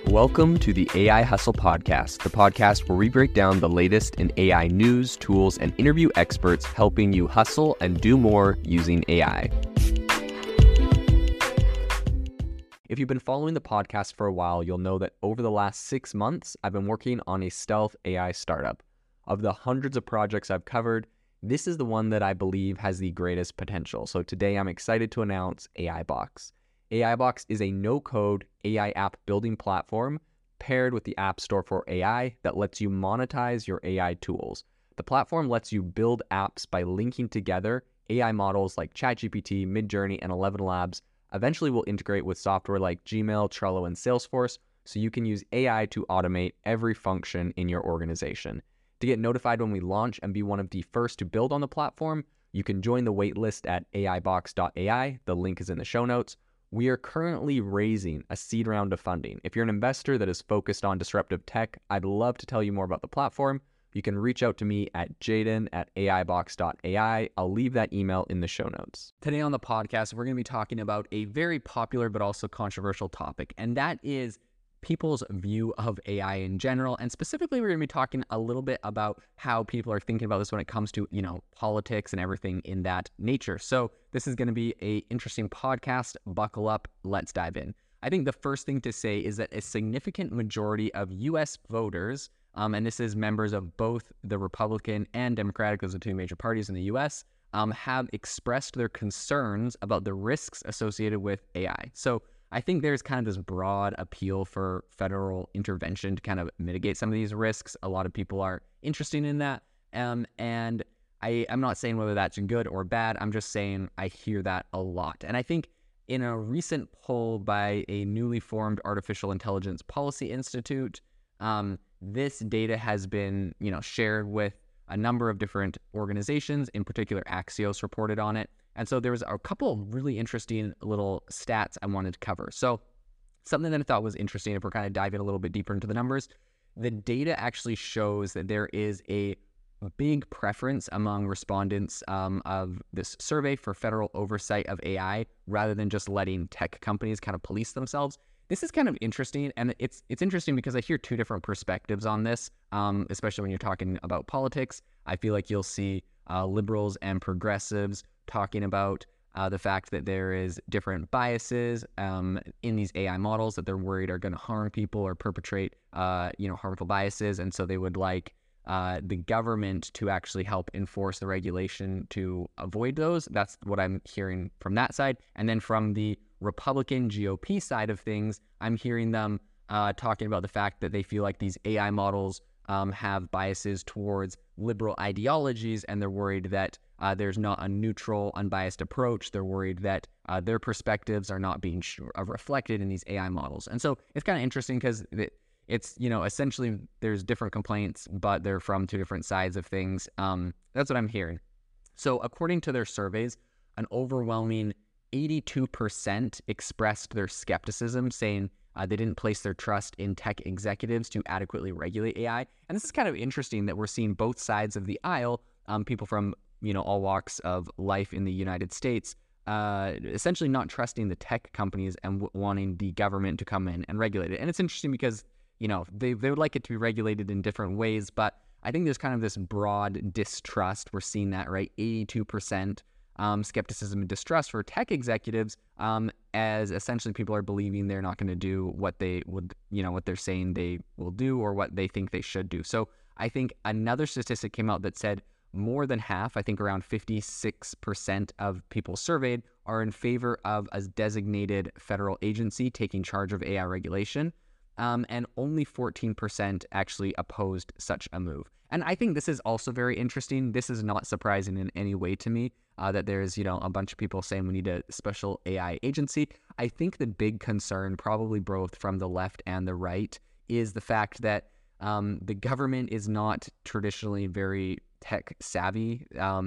Welcome to the AI Hustle Podcast, the podcast where we break down the latest in AI news, tools, and interview experts helping you hustle and do more using AI. If you've been following the podcast for a while, you'll know that over the last 6 months, I've been working on a stealth AI startup. Of the hundreds of projects I've covered, this is the one that I believe has the greatest potential. So today I'm excited to announce AIBox. AIBox is a no-code AI app building platform paired with the App Store for AI that lets you monetize your AI tools. The platform lets you build apps by linking together AI models like ChatGPT, Midjourney, and ElevenLabs. Eventually will integrate with software like Gmail, Trello, and Salesforce, so you can use AI to automate every function in your organization. To get notified when we launch and be one of the first to build on the platform, you can join the waitlist at aibox.ai. The link is in the show notes. We are currently raising a seed round of funding. If you're an investor that is focused on disruptive tech, I'd love to tell you more about the platform. You can reach out to me at jaden@aibox.ai. I'll leave that email in the show notes. Today on the podcast, we're going to be talking about a very popular but also controversial topic, and that is people's view of AI in general. And specifically, we're going to be talking a little bit about how people are thinking about this when it comes to, politics and everything in that nature. So this is going to be an interesting podcast. Buckle up. Let's dive in. I think the first thing to say is that a significant majority of U.S. voters, and this is members of both the Republican and Democratic, those are two major parties in the U.S., have expressed their concerns about the risks associated with AI. So I think there's kind of this broad appeal for federal intervention to kind of mitigate some of these risks. A lot of people are interested in that. And I'm not saying whether that's good or bad. I'm just saying I hear that a lot. And I think in a recent poll by a newly formed Artificial Intelligence Policy Institute, this data has been, shared with a number of different organizations. In particular, Axios reported on it. And so there was a couple of really interesting little stats I wanted to cover. So something that I thought was interesting, if we're kind of diving a little bit deeper into the numbers, the data actually shows that there is a big preference among respondents of this survey for federal oversight of AI rather than just letting tech companies kind of police themselves. This is kind of interesting, and it's interesting because I hear two different perspectives on this, especially when you're talking about politics. I feel like you'll see liberals and progressives talking about the fact that there is different biases in these AI models that they're worried are going to harm people or perpetrate, harmful biases. And so they would like the government to actually help enforce the regulation to avoid those. That's what I'm hearing from that side. And then from the Republican GOP side of things, I'm hearing them talking about the fact that they feel like these AI models have biases towards liberal ideologies, and they're worried that there's not a neutral, unbiased approach. They're worried that their perspectives are not being reflected in these AI models. And so it's kind of interesting because it's, essentially there's different complaints, but they're from two different sides of things. That's what I'm hearing. So according to their surveys, an overwhelming 82% expressed their skepticism, saying they didn't place their trust in tech executives to adequately regulate AI. And this is kind of interesting that we're seeing both sides of the aisle, people from, all walks of life in the United States, essentially not trusting the tech companies and wanting the government to come in and regulate it. And it's interesting because, they would like it to be regulated in different ways, but I think there's kind of this broad distrust. We're seeing that, right? 82% skepticism and distrust for tech executives, as essentially people are believing they're not going to do what they would, what they're saying they will do or what they think they should do. So I think another statistic came out that said more than half, I think around 56% of people surveyed are in favor of a designated federal agency taking charge of AI regulation. And only 14% actually opposed such a move. And I think this is also very interesting. This is not surprising in any way to me that there's, a bunch of people saying we need a special AI agency. I think the big concern, probably both from the left and the right, is the fact that the government is not traditionally very tech savvy.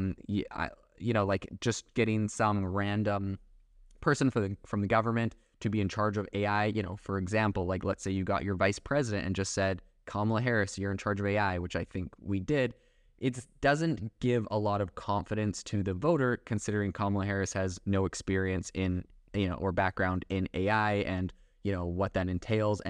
Like just getting some random person from the government to be in charge of AI, for example, like let's say you got your vice president and just said, Kamala Harris, you're in charge of AI, which I think we did. It doesn't give a lot of confidence to the voter, considering Kamala Harris has no experience in, or background in AI and, what that entails. And it's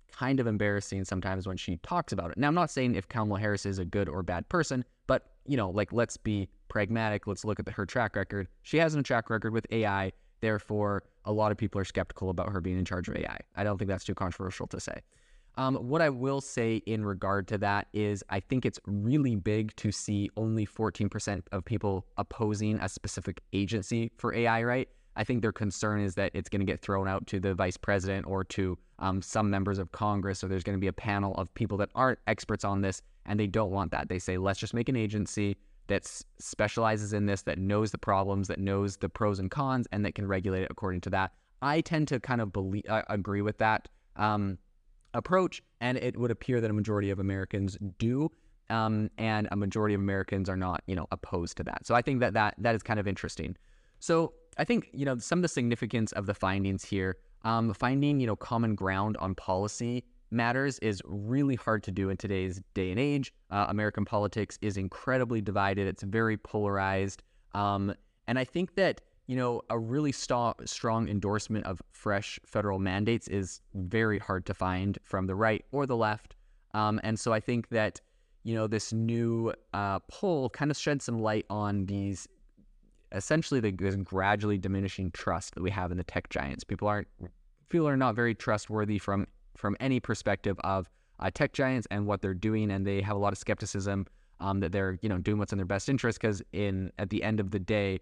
kind of embarrassing sometimes when she talks about it. Now, I'm not saying if Kamala Harris is a good or bad person, but, like, let's be pragmatic. Let's look at her track record. She has a track record with AI. Therefore, a lot of people are skeptical about her being in charge of AI. I don't think that's too controversial to say. What I will say in regard to that is I think it's really big to see only 14% of people opposing a specific agency for AI, right? I think their concern is that it's going to get thrown out to the vice president or to some members of Congress, or there's going to be a panel of people that aren't experts on this, and they don't want that. They say, let's just make an agency that specializes in this, that knows the problems, that knows the pros and cons, and that can regulate it according to that. I tend to kind of agree with that approach, and it would appear that a majority of Americans do, and a majority of Americans are not, opposed to that. So I think that is kind of interesting. So I think, some of the significance of the findings here, finding, common ground on policy matters is really hard to do in today's day and age. American politics is incredibly divided. It's very polarized. And I think that, a really strong endorsement of fresh federal mandates is very hard to find from the right or the left. And so I think that, this new poll kind of sheds some light on these, essentially the gradually diminishing trust that we have in the tech giants. People are not very trustworthy from any perspective of tech giants and what they're doing, and they have a lot of skepticism that they're doing what's in their best interest, because at the end of the day,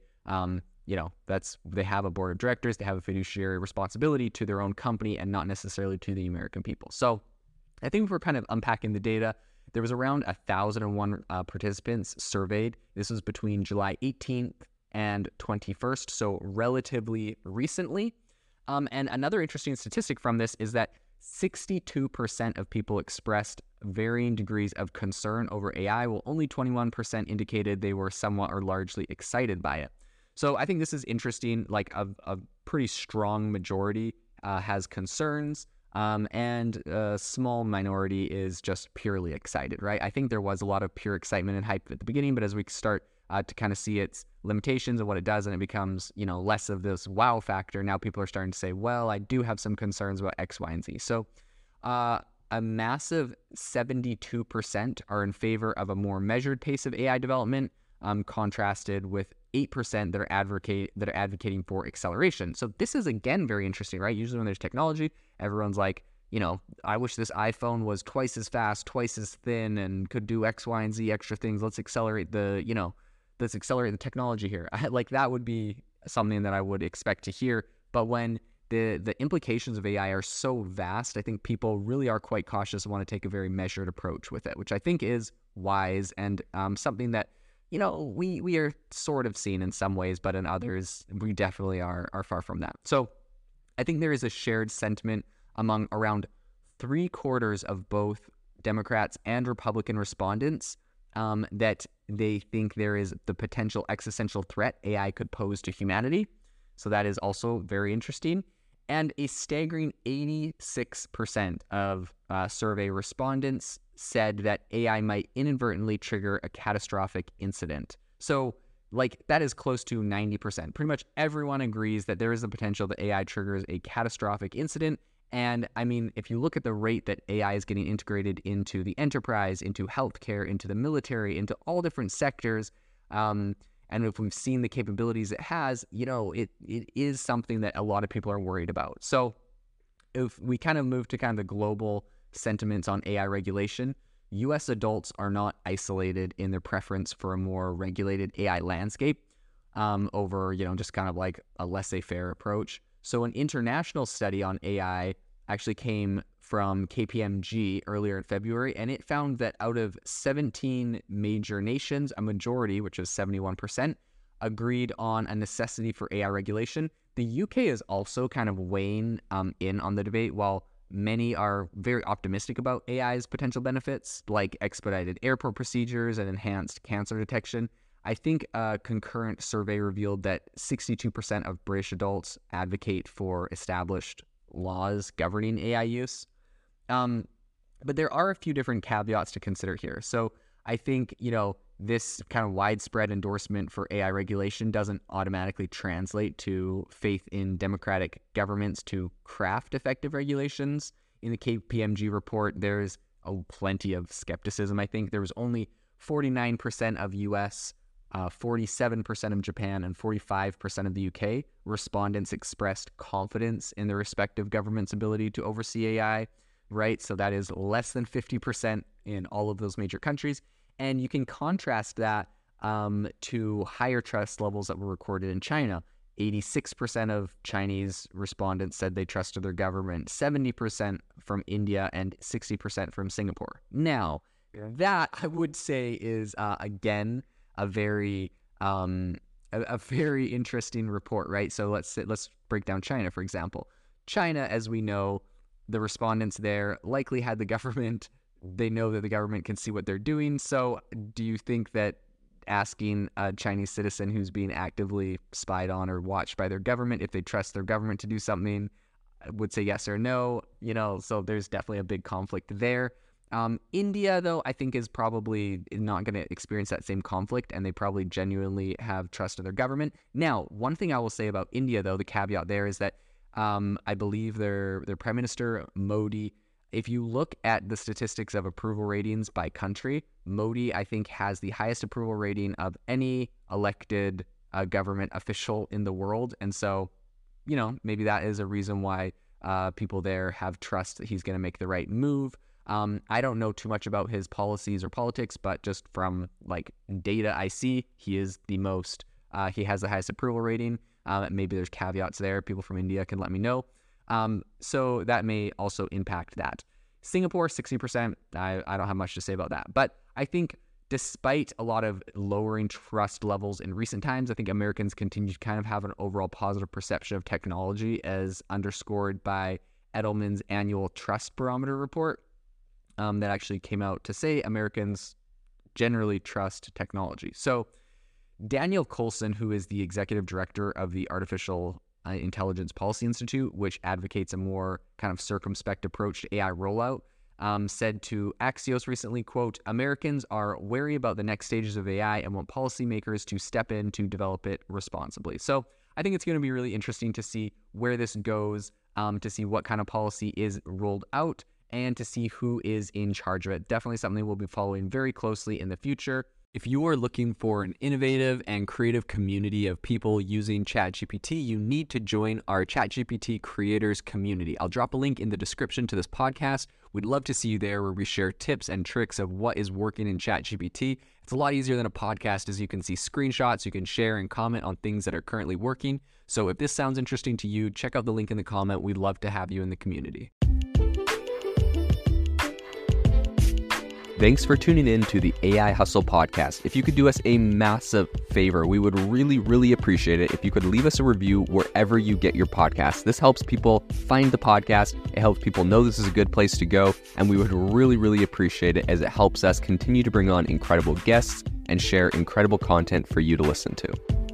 they have a board of directors, they have a fiduciary responsibility to their own company and not necessarily to the American people. So I think if we're kind of unpacking the data, there was around 1,001 participants surveyed. This was between July 18th and 21st, so relatively recently. And another interesting statistic from this is that 62% of people expressed varying degrees of concern over AI, while only 21% indicated they were somewhat or largely excited by it. So I think this is interesting. Like a pretty strong majority has concerns, and a small minority is just purely excited, right? I think there was a lot of pure excitement and hype at the beginning, but as we start to kind of see its limitations and what it does, and it becomes, less of this wow factor, now people are starting to say, well, I do have some concerns about X, Y, and Z. So a massive 72% are in favor of a more measured pace of AI development, contrasted with 8% that are advocating for acceleration. So this is, again, very interesting, right? Usually when there's technology, everyone's like, I wish this iPhone was twice as fast, twice as thin, and could do X, Y, and Z extra things. Let's accelerate the technology here. Like, that would be something that I would expect to hear. But when the implications of AI are so vast, I think people really are quite cautious and want to take a very measured approach with it, which I think is wise, and something that, we are sort of seeing in some ways, but in others, we definitely are far from that. So I think there is a shared sentiment among around 3/4 of both Democrats and Republican respondents that they think there is the potential existential threat AI could pose to humanity. So that is also very interesting. And a staggering 86% of survey respondents said that AI might inadvertently trigger a catastrophic incident. So, that is close to 90%. Pretty much everyone agrees that there is a potential that AI triggers a catastrophic incident. And I mean, if you look at the rate that AI is getting integrated into the enterprise, into healthcare, into the military, into all different sectors, and if we've seen the capabilities it has, it is something that a lot of people are worried about. So if we kind of move to kind of the global sentiments on AI regulation, U.S. adults are not isolated in their preference for a more regulated AI landscape over, just kind of like a laissez-faire approach. So an international study on AI actually came from KPMG earlier in February, and it found that out of 17 major nations, a majority, which is 71%, agreed on a necessity for AI regulation. The UK is also kind of weighing in on the debate, while many are very optimistic about AI's potential benefits, like expedited airport procedures and enhanced cancer detection. I think a concurrent survey revealed that 62% of British adults advocate for established laws governing AI use. But there are a few different caveats to consider here. So I think, this kind of widespread endorsement for AI regulation doesn't automatically translate to faith in democratic governments to craft effective regulations in the KPMG report, there's plenty of skepticism. I think there was only 49% of US, 47% of Japan, and 45% of the UK respondents expressed confidence in their respective government's ability to oversee AI, right? So that is less than 50% in all of those major countries. And you can contrast that to higher trust levels that were recorded in China. 86% of Chinese respondents said they trusted their government, 70% from India, and 60% from Singapore. Now, that I would say is, again, a very interesting report, right? So let's break down China, for example. China, as we know, the respondents there likely had the government. They know that the government can see what they're doing. So do you think that asking a Chinese citizen who's being actively spied on or watched by their government if they trust their government to do something would say yes or no? So there's definitely a big conflict there. India, though, I think is probably not going to experience that same conflict, and they probably genuinely have trust in their government. Now, one thing I will say about India, though, the caveat there is that I believe their Prime Minister, Modi, if you look at the statistics of approval ratings by country, Modi, I think, has the highest approval rating of any elected government official in the world. And so, maybe that is a reason why people there have trust that he's going to make the right move. I don't know too much about his policies or politics, but just from data I see, he is the most, he has the highest approval rating. Maybe there's caveats there. People from India can let me know. So that may also impact that. Singapore, 60%. I don't have much to say about that. But I think despite a lot of lowering trust levels in recent times, I think Americans continue to kind of have an overall positive perception of technology, as underscored by Edelman's annual Trust Barometer report that actually came out to say Americans generally trust technology. So Daniel Coulson, who is the executive director of the Artificial Intelligence Policy Institute, which advocates a more kind of circumspect approach to AI rollout, said to Axios recently, quote, "Americans are wary about the next stages of AI and want policymakers to step in to develop it responsibly." So I think it's going to be really interesting to see where this goes, to see what kind of policy is rolled out, and to see who is in charge of it. Definitely something we'll be following very closely in the future. If you are looking for an innovative and creative community of people using ChatGPT, you need to join our ChatGPT creators community. I'll drop a link in the description to this podcast. We'd love to see you there, where we share tips and tricks of what is working in ChatGPT. It's a lot easier than a podcast, as you can see screenshots, you can share and comment on things that are currently working. So if this sounds interesting to you, check out the link in the comment. We'd love to have you in the community. Thanks for tuning in to the AI Hustle podcast. If you could do us a massive favor, we would really, really appreciate it if you could leave us a review wherever you get your podcasts. This helps people find the podcast. It helps people know this is a good place to go. And we would really, really appreciate it, as it helps us continue to bring on incredible guests and share incredible content for you to listen to.